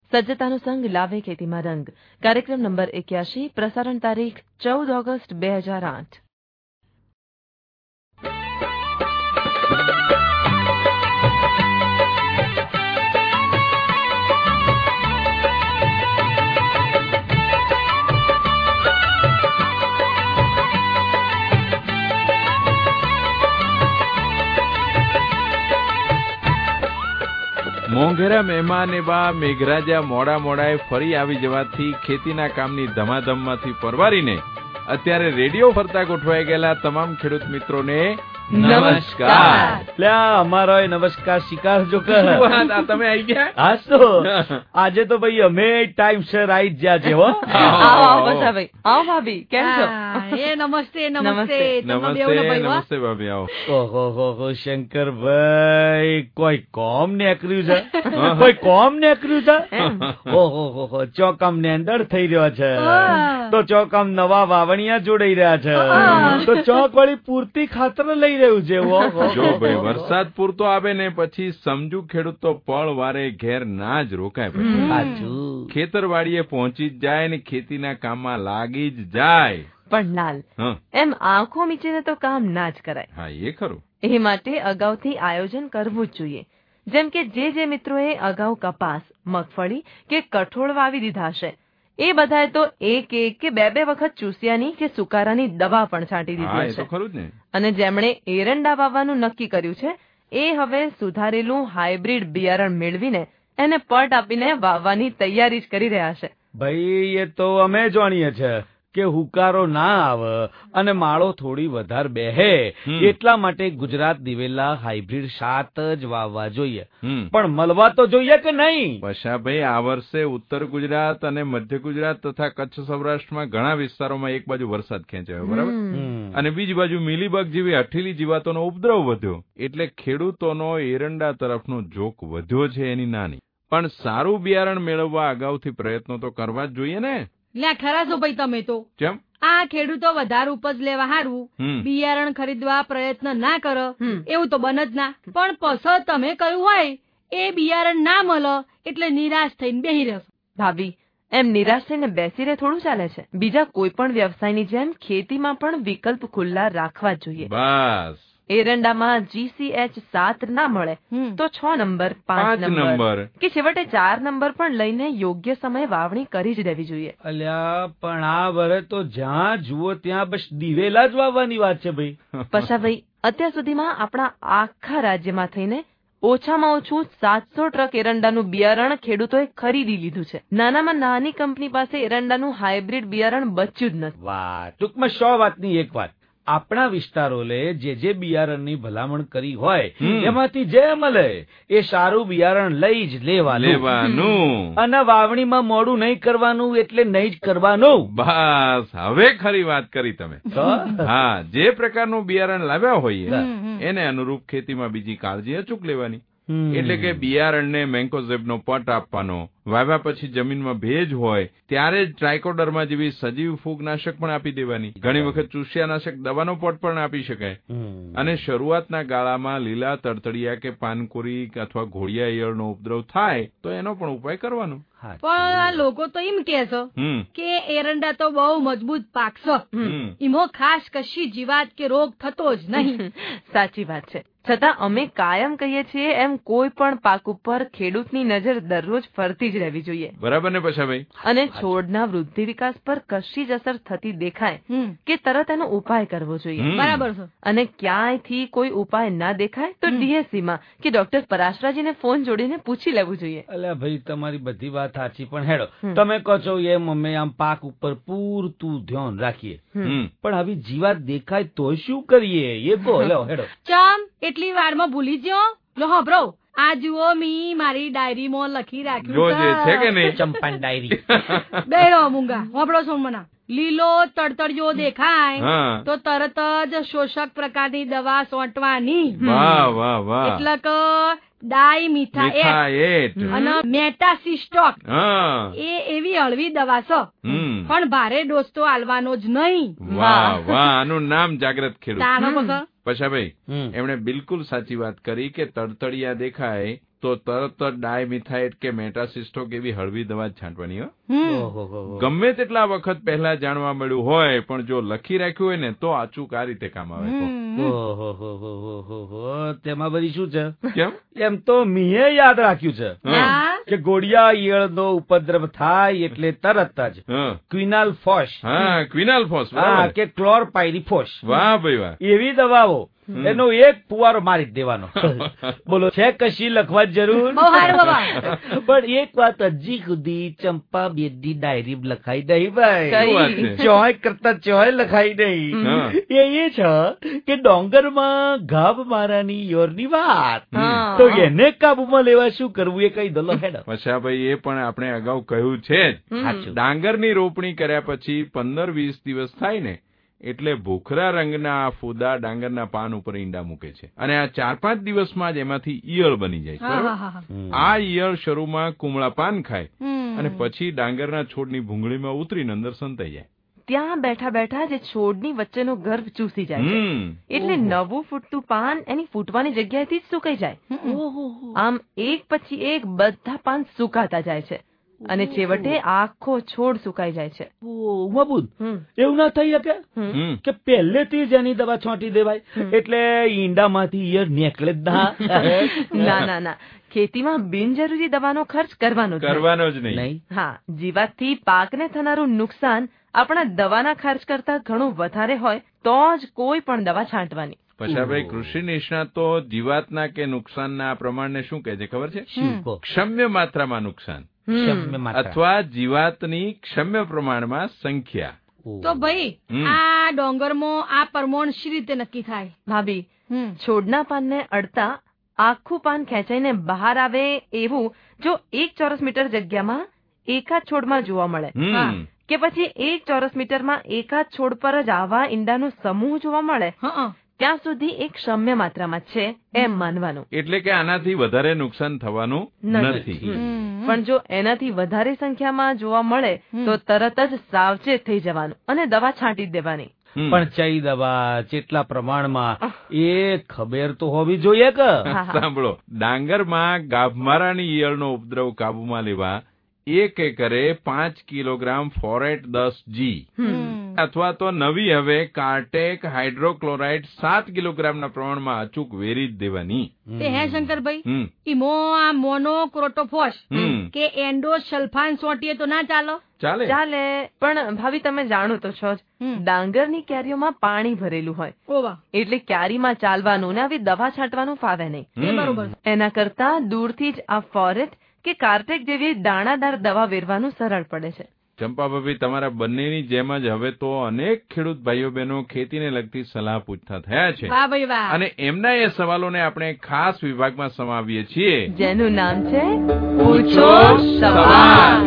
સજ્જતાનો સંગ લાવે ખેતીમાં રંગ. કાર્યક્રમ નંબર 81, પ્રસારણ તારીખ 14 ઓગસ્ટ 2008. મોંઘેરા મહેમાન એવા મેઘરાજા મોડાએ ફરી આવી જવાથી ખેતીના કામની ધમાધમમાંથી પરવારીને અત્યારે રેડિયો ફરતા ગોઠવાઈ ગયેલા તમામ ખેડૂત મિત્રોને નમસ્કાર. અમારો નમસ્કાર સ્વીકારજો. તમે આવી ગયા? હા તો આજે તો ભાઈ અમે ટાઈમસર આવી જ ગયા છે. આવો ભાઈ, આવો ભાભી, કેમ છો? નમસ્તે. નમસ્તે ભાભી, આવો. ઓહો શંકરભાઈ, કોઈ કોમ નીકળ્યું છે? કોઈ કોમ નીકળ્યું છે? ઓહો ચોકામ ને અંદર થઈ રહ્યો છે તો ચોકામ નવા વાવણિયા જોડાઈ રહ્યા છે તો ચોક વાળી પૂરતી ખાતર લઈ રહ્યું છે. જો ભાઈ, વરસાદ પૂરતો આવે ને પછી સમજુ ખેડૂત તો પળ વારે ઘેર ના જ રોકાય. પછી ખેતરવાડીએ પહોંચી જ જાય ને ખેતીના કામમાં લાગી જ જાય. પણ લાલ, એમ આંખો મીચીને તો કામ ના જ કરાય. હા, એ ખરું. એ માટે અગાઉથી આયોજન કરવું જ જોઈએ. જેમ કે જે મિત્રોએ અગાઉ કપાસ, મગફળી કે કઠોળ વાવી દીધા છે એ બધાએ તો એક કે બે વખત ચૂસિયાની કે સુકારાની દવા પણ છાંટી દીધી છે. ખરું જ ને. અને જેમણે એરંડા વાવવાનું નક્કી કર્યું છે એ હવે સુધારેલું હાઇબ્રિડ બિયારણ મેળવીને એને પટ આપીને વાવવાની તૈયારી જ કરી રહ્યા છે. ભાઈ, એ તો અમે જાણીએ છે કે હુકારો ના આવે અને માળો થોડી વધારે બેહે એટલા માટે ગુજરાત દિવેલા હાઇબ્રિડ 7 જ વાવવા જોઈએ. પણ મળવા તો જોઈએ કે નહીં? ભાઈ, આ વર્ષે ઉત્તર ગુજરાત અને મધ્ય ગુજરાત તથા કચ્છ સૌરાષ્ટ્રમાં ઘણા વિસ્તારોમાં એક બાજુ વરસાદ ખેંચાયો, બરાબર, અને બીજી બાજુ મિલીબગ જેવી હઠીલી જીવાતોનો ઉપદ્રવ વધ્યો, એટલે ખેડૂતોનો એરંડા તરફનો ઝોક વધ્યો છે એની નાની. પણ સારું બિયારણ મેળવવા અગાઉથી પ્રયત્નો તો કરવા જ જોઈએ ને. ખરા છો ભાઈ તમે તો. કેમ? આ ખેડૂતો વધારે ઉપજ લેવા હારું બિયારણ ખરીદવા પ્રયત્ન ના કરો એવું તો બન જ ના. પણ પછી તમે કહ્યું હોય એ બિયારણ ના મળે એટલે નિરાશ થઈને બેહી રહેશો. ભાભી, એમ નિરાશ થઈને બેસી રહે થોડું ચાલે છે. બીજા કોઈ પણ વ્યવસાયની જેમ ખેતીમાં પણ વિકલ્પ ખુલ્લા રાખવા જોઈએ. બસ. એરંડામાં GCH 7 ના મળે તો 6 નંબર, 5 નંબર કે છેવટે 4 નંબર પણ લઈને યોગ્ય સમયે વાવણી કરી જ દેવી જોઈએ. અલ્યા, પણ આ વરે તો જ્યાં જુઓ ત્યાં બસ દિવેલા જ વાવવાની વાત છે ભાઈ. ભાઈ, અત્યાર સુધીમાં આપણા આખા રાજ્યમાં થઈને ઓછામાં ઓછું 700 ટ્રક એરંડાનું બિયારણ ખેડૂતોએ ખરીદી લીધું છે. નાનામાં નાની કંપની પાસે એરંડાનું હાઇબ્રિડ બિયારણ બચ્યું જ નથી. વાહ, ટૂંકમાં 100 વાતની એક વાત. આપણા વિસ્તારોલે જે બિયારણની ભલામણ કરી હોય એમાંથી જે મળે એ સારું બિયારણ લઈ જ લેવાનું અને વાવણીમાં મોડું નહીં કરવાનું એટલે નહીં જ કરવાનું. બસ, હવે ખરી વાત કરી તમે. હા, જે પ્રકારનું બિયારણ લાવ્યા હોઈએ એને અનુરૂપ ખેતીમાં બીજી કાળજી અચૂક લેવાની. એટલે કે બિયારણને મેન્કોઝેબનો પટ આપવાનો, વાવ્યા પછી જમીનમાં ભેજ હોય ત્યારે જ ટ્રાઇકોડર્મા જેવી સજીવ ફૂગનાશક પણ આપી દેવાની. ઘણી વખત ચૂસિયાનાશક દવાનો પટ પણ આપી શકાય. અને શરૂઆતના ગાળામાં લીલા તડતડિયા કે પાનકોરી અથવા ઘોડિયા ઈયળનો ઉપદ્રવ થાય તો એનો પણ ઉપાય કરવાનો. પણ આ લોકો તો એમ કે છે કે એરંડા તો બહુ મજબૂત પાક છે, એમાં ખાસ કશી જીવાત કે રોગ થતો જ નહીં. સાચી વાત છે. છતાં અમે કાયમ કહીએ છીએ એમ કોઈ પણ પાક ઉપર ખેડૂતની નજર દરરોજ ફરતી જ રહેવી જોઈએ. બરાબર ને પછાભાઈ? અને છોડના વૃદ્ધિ વિકાસ પર કશી જ અસર થતી દેખાય કે તરત એનો ઉપાય કરવો જોઈએ. બરાબર છે. અને ક્યાંયથી કોઈ ઉપાય ના દેખાય તો DSC માં કે ડોક્ટર પરાશરાજીને ફોન જોડીને પૂછી લેવું જોઈએ. અલ્યા ભાઈ, તમારી બધી વાત સાચી, પણ હેડો તમે કહો છો એમ અમે આમ પાક ઉપર પૂરતું ધ્યાન રાખીએ, પણ આવી જીવાત દેખાય તો શું કરીએ એ કહો. હેડો. ચમ એટલી વારમાં ભૂલી ગયો? લો હબરો, આ જુઓ મી મારી ડાયરીમાં લખી રાખ્યું છે કે નહીં? ચંપાની ડાયરી. બેરો મૂંગા હબરો છો મના. લીલો તડતડિયો દેખાય તો તરત જ શોષક પ્રકારની દવા સોંટવાની. વાહ વાહ વાહ. એટલે કે ડાઈ મિથાએટ અને મેટાસિસ્ટોક એ એવી હળવી દવા છે, પણ ભારે ડોઝ તો આલવાનો જ નહીં. વાહ વાહ, આનું નામ જાગ્રત ખેડૂત. પછાભાઈ, એમણે બિલકુલ સાચી વાત કરી કે તડતડિયા દેખાય તો તરત જ ડાયમિથાઇટ કે મેટાસિસ્ટોક એવી હળવી દવા જ છાંટવાની. ગમે તેટલા વખત પહેલા જાણવા મળ્યું હોય પણ જો લખી રાખ્યું હોય ને તો અચૂક આ રીતે કામ આવે. તેમાં બધી શું છે? કેમ? એમ તો મીએ યાદ રાખ્યું છે કે ગોળિયા ઈયળનો ઉપદ્રવ થાય એટલે તરત જ ક્વિનાલ ફોસ. હા, ક્વિનાલ ફોસ કે ક્લોરપાયરીફોસ. વાહ ભાઈ વાહ. એવી દવાઓ એનો એક ફુવારો મારી જ દેવાનો. બોલો છે કશી લખવા જરૂર? પણ એક વાત હજી સુધી ચંપા બેદી ડાયરી લખાઈ નહીં ભાઈ, ચોય કરતા ચોય લખાઈ નહીં. એ છે કે ડોંગરમાં ગાભ મારાની યોરની વાત. તો એને કાબુમાં લેવા શું કરવું એ કઈ દલો હેડ. વસાભાઈ એ પણ આપણે અગાઉ કહ્યું છે જ, ડાંગરની રોપણી કર્યા પછી 15-20 દિવસ થાય ને એટલે ભૂખરા રંગના ફૂદા ડાંગરના પાન ઉપર ઈંડા મૂકે છે અને આ 4-5 દિવસમાં જ એમાંથી ઈયળ બની જાય છે. આ ઈયળ શરૂમાં કુમળા પાન ખાય અને પછી ડાંગરના છોડની ભૂંગળીમાં ઉતરીને અંદર સંતાઈ જાય. ત્યાં બેઠા બેઠા જે છોડની વચ્ચેનો ગર્ભ ચૂસી જાય છે એટલે નવું ફૂટતું પાન એની ફૂટવાની જગ્યાએથી જ સુકાઈ જાય. આમ એક પછી એક બધા પાન સુકાતા જાય છે અને છેવટે આખો છોડ સુકાઈ જાય છે. એવું ના થઈ શકે કે પહેલેથી જ એની દવા છોંટી દેવાય એટલે ઈંડામાંથી ઈયળ નીકળે જ ના. ના, ખેતીમાં બિનજરૂરી દવાનો ખર્ચ કરવાનો જ નહીં. હા, જીવાતથી પાકને થનારું નુકસાન આપણા દવાના ખર્ચ કરતા ઘણું વધારે હોય તો જ કોઈ પણ દવા છાંટવાની. પછાભાઈ કૃષિ નિષ્ણાતો જીવાતના કે નુકસાનના પ્રમાણને શું કહે છે ખબર છે? ક્ષમ્ય માત્રામાં નુકસાન અથવા જીવાતની ક્ષમ્ય પ્રમાણમાં સંખ્યા. તો ભાઈ આ ડોંગરમાં આ પ્રમાણ શી રીતે નક્કી થાય? ભાભી, છોડના પાનને અડતા આખું પાન ખેંચાઈને બહાર આવે એવું જો 1 ચોરસ મીટર જગ્યામાં એકાદ છોડમાં જોવા મળે કે પછી 1 ચોરસ મીટરમાં એકાદ છોડ પર જ આવા ઈંડાનો સમૂહ જોવા મળે ત્યાં સુધી એક ક્ષમ્ય માત્રામાં છે એમ માનવાનું. એટલે કે આનાથી વધારે નુકસાન થવાનું નથી. પણ જો એનાથી વધારે સંખ્યામાં જોવા મળે તો તરત જ સાવચેત થઈ જવાનું અને દવા છાંટી જ દેવાની. પણ ચઈ દવા કેટલા પ્રમાણમાં એ ખબર તો હોવી જોઈએ કે. સાંભળો, ડાંગરમાં ગાભમારાની ઈયળનો ઉપદ્રવ કાબુમાં લેવા 1 એકરે 5 કિલોગ્રામ ફોરેટ 10G અથવા તો નવી હવે કાર્ટેક હાઇડ્રોક્લોરાઇડ 7 કિલોગ્રામના પ્રમાણમાં અચૂક વેરી જ દેવાની. હે શંકરભાઈ, ઈમો આ મોનોક્રોટોફોસ કે એન્ડોસલ્ફાન સોટીએ તો ના ચાલે? પણ ભાભી તમે જાણો તો છો જ, ડાંગરની કેરીઓમાં પાણી ભરેલું હોય એટલે ક્યારીમાં ચાલવાનું ને આવી દવા છાંટવાનું ફાવે નહીં. એના કરતા દૂરથી જ આ ફોરેટ કે કાર્ટેક જેવી દાણાદાર દવા વેરવાનું સરળ પડે છે. ચંપાભાભી, તમારા બંનેની જેમ જ હવે તો અનેક ખેડૂત ભાઈઓ બહેનો ખેતીને લગતી સલાહ પૂછતા થયા છે અને એમના એ સવાલોને આપણે ખાસ વિભાગમાં સમાવીએ છીએ જેનું નામ છે પૂછો સવાલ.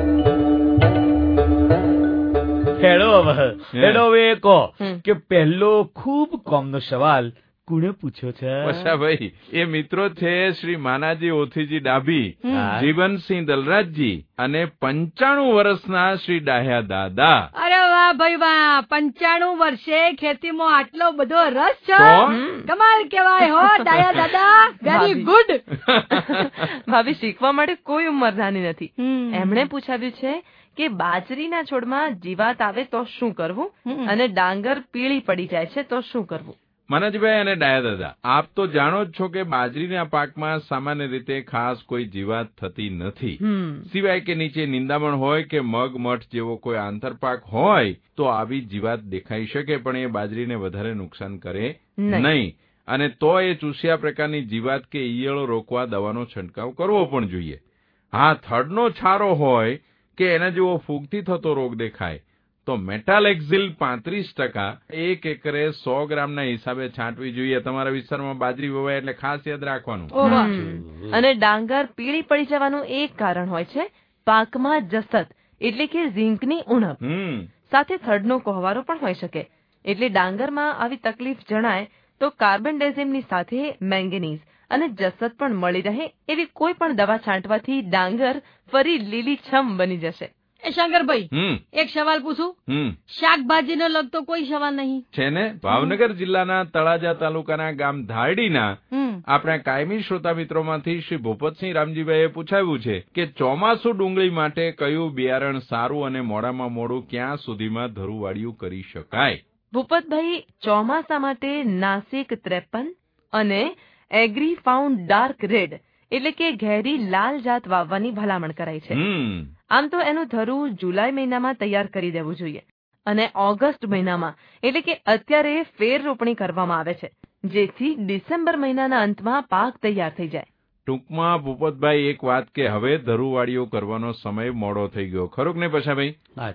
હેડો હવે કહો કે પહેલો ખૂબ કોમનો સવાલ કોણે પૂછ્યો છે? વસાભાઈ, એ મિત્રો છે શ્રી માનાજી ઓથીજી ડાભી, જીવનસિંહ દલરાજજી અને 95 વર્ષના શ્રી ડાહ્યા દાદા. અરે વાહ ભાઈ વાહ, 95 વર્ષે ખેતીમાં આટલો બધો રસ છે, કમાલ કેવાય હો ડાહ્યા દાદા, વેરી ગુડ. ભાભી, શીખવા માટે કોઈ ઉંમર નાની નથી. એમણે પૂછાવ્યું છે કે બાજરીના છોડમાં જીવાત આવે તો શું કરવું અને ડાંગર પીળી પડી જાય છે તો શું કરવું? માનાજીભાઈ અને ડાયા દાદા, આપ તો જાણો જ છો કે બાજરીના પાકમાં સામાન્ય રીતે ખાસ કોઈ જીવાત થતી નથી, સિવાય કે નીચે નિંદામણ હોય કે મગ મઠ જેવો કોઈ આંતરપાક હોય તો આવી જીવાત દેખાઈ શકે પણ એ બાજરીને વધારે નુકસાન કરે નહીં અને તો એ ચૂસ્યા પ્રકારની જીવાત કે ઈયળો રોકવા દવાનો છંટકાવ કરવો પણ જોઈએ. હા, થડનો છારો હોય કે એના જેવો ફૂગથી થતો રોગ દેખાય તો મેટાલેક્ઝિલ 35% 1 એકરે 100 ગ્રામના હિસાબે છાંટવી જોઈએ. તમારા વિસ્તારમાં બાજરી વવાય એટલે ખાસ યાદ રાખવાનું. અને ડાંગર પીળી પડી જવાનું એક કારણ હોય છે પાકમાં જસત એટલે કે ઝીંકની ઉણપ. સાથે થડનો કોહવારો પણ હોઈ શકે. એટલે ડાંગરમાં આવી તકલીફ જણાય તો કાર્બેન્ડેઝિમની સાથે મેંગેનીઝ અને જસત પણ મળી રહે એવી કોઈ પણ દવા છાંટવાથી ડાંગર ફરી લીલીછમ બની જશે. એ શંકરભાઈ એક સવાલ પૂછું? શાકભાજીને લગતો કોઈ સવાલ નહીં છે ને? ભાવનગર જિલ્લાના તળાજા તાલુકાના ગામ ધારડીના આપણા કાયમી શ્રોતા મિત્રોમાંથી શ્રી ભૂપતસિંહ રામજીભાઈએ પૂછાવ્યું છે કે ચોમાસુ ડુંગળી માટે કયું બિયારણ સારું અને મોડામાં મોડું ક્યાં સુધીમાં ધરુવાળિયું કરી શકાય? ભૂપતભાઈ, ચોમાસા માટે નાસિક 53 અને એગ્રી ફાઉન્ડ ડાર્ક રેડ એટલે કે ઘેરી લાલ જાત વાવવાની ભલામણ કરાઈ છે. આમ તો એનું ધરું જુલાઈ મહિનામાં તૈયાર કરી દેવું જોઈએ અને ઓગસ્ટ મહિનામાં એટલે કે અત્યારે ફેર રોપણી કરવામાં આવે છે, જેથી ડિસેમ્બર મહિનાના અંતમાં પાક તૈયાર થઈ જાય. ટૂંકમાં ભૂપતભાઈ એક વાત કે હવે ધરુવાળીઓ કરવાનો સમય મોડો થઈ ગયો, ખરું ને પછાભાઈ?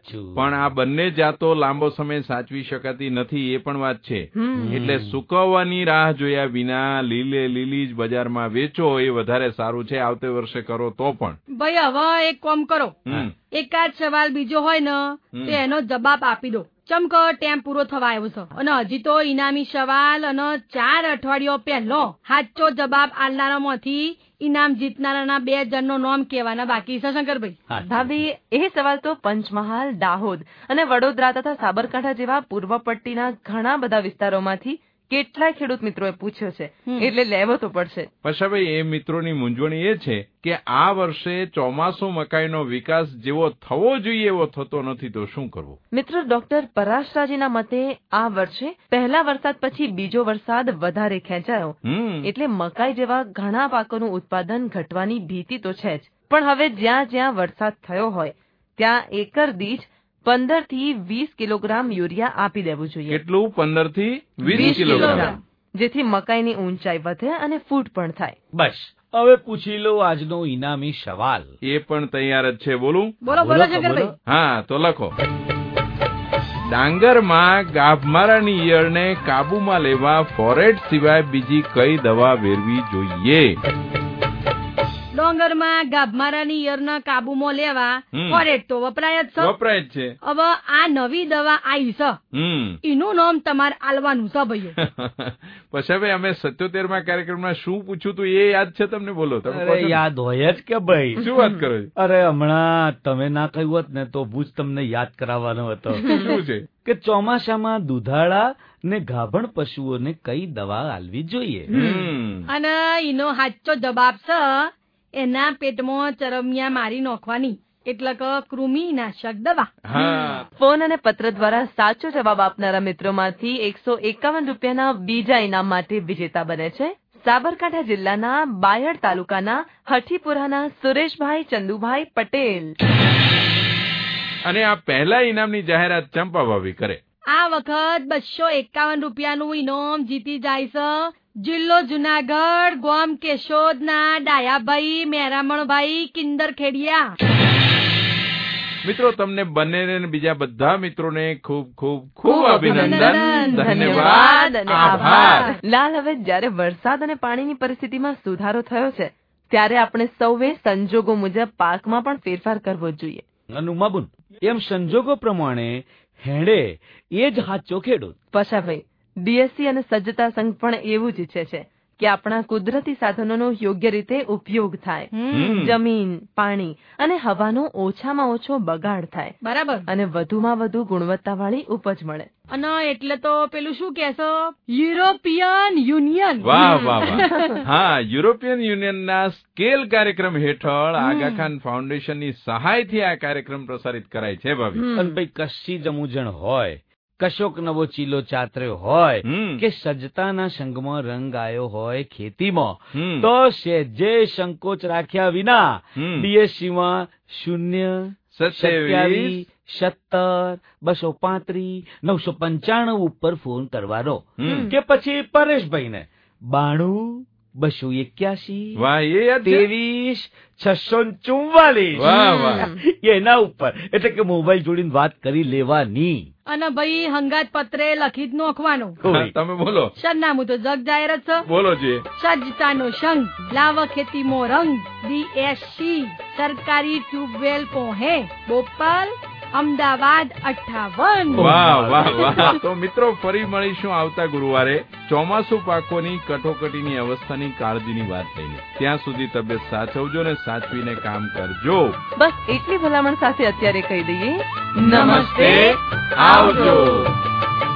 પણ આ બંને જાતો લાંબો સમય સાચવી શકાતી નથી એ પણ વાત છે. એટલે સુકવવાની રાહ જોયા વિના લીલી જ બજારમાં વેચો એ વધારે સારું છે. આવતે વર્ષે કરો તો પણ. ભાઈ હવે એક કામ કરો, એકાદ સવાલ બીજો હોય ને તો એનો જવાબ આપી દો. ચમક ટેમ પૂરો થવા આવ્યો છે અને હજી તો ઇનામી સવાલ અને 4 અઠવાડિયો પહેલો સાચો જવાબ આલનારામાંથી ઇનામ જીતનારાના 2 જણનો નામ કહેવાના બાકી છે. શંકરભાઈ, ભાભી, એ સવાલ તો પંચમહાલ, દાહોદ અને વડોદરા તથા સાબરકાંઠા જેવા પૂર્વ પટ્ટીના ઘણા બધા વિસ્તારોમાંથી કેટલાય ખેડૂત મિત્રોએ પૂછ્યો છે, એટલે લેવો તો પડશે. પછાભાઈ, એ મિત્રોની મૂંઝવણ એ છે કે આ વર્ષે ચોમાસુ મકાઈનો વિકાસ જેવો થવો જોઈએ એવો થતો નથી, તો શું કરવું? મિત્રો, ડોક્ટર પરાશરાજીના મતે આ વર્ષે પહેલા વરસાદ પછી બીજો વરસાદ વધારે ખેંચાયો, એટલે મકાઈ જેવા ઘણા પાકોનું ઉત્પાદન ઘટવાની ભીતિ તો છે જ. પણ હવે જ્યાં જ્યાં વરસાદ થયો હોય ત્યાં એકર દીઠ 15 થી 20 કિલોગ્રામ યુરિયા આપી દેવું જોઈએ. કેટલું? 15 થી 20 કિલોગ્રામ, જેથી મકાઈની ઊંચાઈ વધે અને ફૂટ પણ થાય. બસ હવે પૂછી લો આજનો ઇનામી સવાલ. એ પણ તૈયાર જ છે. બોલું? બોલો શંકરભાઈ. હા, તો લખો. ડાંગરમાં ગાભમારાની ઈયળને કાબુમાં લેવા ફોરેટ સિવાય બીજી કઈ દવા વેરવી જોઈએ? ડોંગરમાં ગાભમારાની ઈયળને કાબુમાં લેવા ફોરેટ તો વપરાય જ છે. હવે આ નવી દવા આવી છે, એનું નામ તમારે આલવાનું છે ભાઈઓ. પછી હવે અમે 77માં કાર્યક્રમમાં શું પૂછ્યું તું એ યાદ છે તમને? બોલો. યાદ હોય જ કે ભાઈ, શું વાત કરો? અરે હમણાં તમે ના કહ્યું હોત ને તો હું જ તમને યાદ કરાવવાનો હતો. શું છે? કે ચોમાસામાં દુધાળા ને ગાભણ પશુઓને કઈ દવા આલવી જોઈએ? અને એનો સાચો જવાબ છે એના પેટમાં ચરમિયા મારી નાખવાની, એટલે કે કૃમિનાશક દવા. ફોન અને પત્ર દ્વારા સાચો જવાબ આપનારા મિત્રોમાંથી 151 રૂપિયાના બીજા ઇનામ માટે વિજેતા બને છે સાબરકાંઠા જિલ્લાના બાયડ તાલુકાના હઠીપુરાના સુરેશભાઈ ચંદુભાઈ પટેલ. અને આ પહેલા ઇનામની જાહેરાત ચંપા ભાભી કરે. આ વખત 251 રૂપિયાનું ઇનામ જીતી જાય છે જિલ્લો જુનાગઢ, ગામ કેશોદના ડાયાભાઈ મેરામણભાઈ કિંદરખેડિયા. મિત્રો, તમને બંને બીજા બધા મિત્રોને ખૂબ અભિનંદન, ધન્યવાદ અને આભાર. લાલ, હવે જયારે વરસાદ અને પાણીની પરિસ્થિતિમાં સુધારો થયો છે ત્યારે આપણે સૌએ સંજોગો મુજબ પાકમાં પણ ફેરફાર કરવો જોઈએ. ઉમાબુન, એમ સંજોગો પ્રમાણે હેડે એ જ સાચો ખેડૂત. પછાભાઈ, ડીએસસી અને સજ્જતા સંઘ પણ એવું જ ઈચ્છે છે કે આપણા કુદરતી સાધનોનો યોગ્ય રીતે ઉપયોગ થાય, જમીન, પાણી અને હવાનો ઓછામાં ઓછો બગાડ થાય, બરાબર, અને વધુમાં વધુ ગુણવત્તાવાળી ઉપજ મળે. અને એટલે તો પેલું શું કહેશો, યુરોપિયન યુનિયન. વાહ. હા, યુરોપિયન યુનિયનના સ્કેલ કાર્યક્રમ હેઠળ આગા ખાન ફાઉન્ડેશનની સહાયથી આ કાર્યક્રમ પ્રસારિત કરાય છે. ભાભી, અને ભાઈ કશી જમુજણ હોય, કશોક નવો ચીલો ચાતર્યો હોય કે સજ્જતાના સંઘમાં રંગ આવ્યો હોય ખેતીમાં, તો સહેજે સંકોચ રાખ્યા વિના ડીએસસીમાં 027 70 235 995 ઉપર ફોન કરવાનો કે પછી પરેશભાઈને 92 281 23 644 એના ઉપર, એટલે કે મોબાઈલ જોડીને વાત કરી લેવાની. અને ભાઈ હંગાત પત્રે લખી જ નોખવાનું. તમે બોલો. સરનામું તો જગ જાહેર જ છે. બોલો જી. સજ્જતાનો સંઘ, લાવ ખેતીમાં રંગ, ડીએસસી, સરકારી ટ્યુબવેલ પોહે, બોપલ, અમદાવાદ 58. વાહ વાહ વાહ. તો મિત્રો ફરી મળીશું આવતા ગુરુવારે ચોમાસુ પાકોની કટોકટીની અવસ્થાની કાળજીની વાત લઈને. ત્યાં સુધી તબિયત સાચવજો ને સાચવીને કામ કરજો. બસ એટલી ભલામણ સાથે અત્યારે કહી દઈએ નમસ્તે, આવજો.